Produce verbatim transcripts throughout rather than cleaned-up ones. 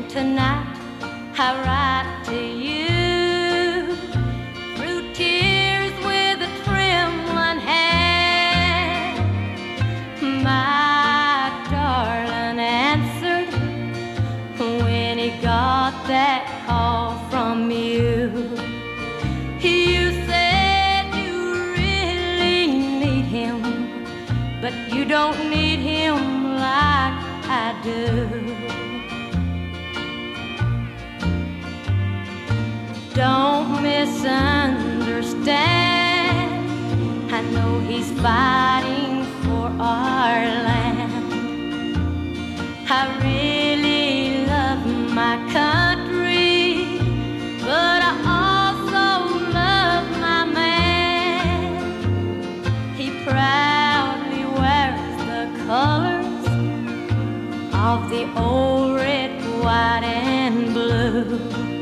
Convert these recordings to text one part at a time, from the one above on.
tonight I write to you through tears with a trembling hand. My darling answered when he got that call from you. You said you really need him, but you don't need him like I do. Don't misunderstand, I know he's fighting for our land. I really love my country, but I also love my man. He proudly wears the colors of the old red, white, and blue.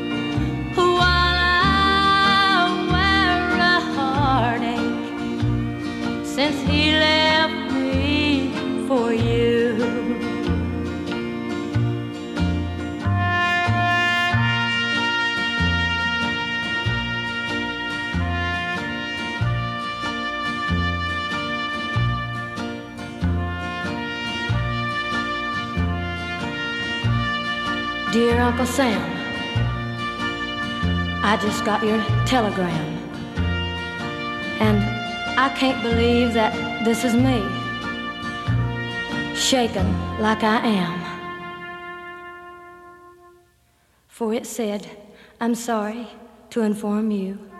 Since he left me for you. Dear Uncle Sam, I just got your telegram, and I can't believe that this is me, shaken like I am. For it said, I'm sorry to inform you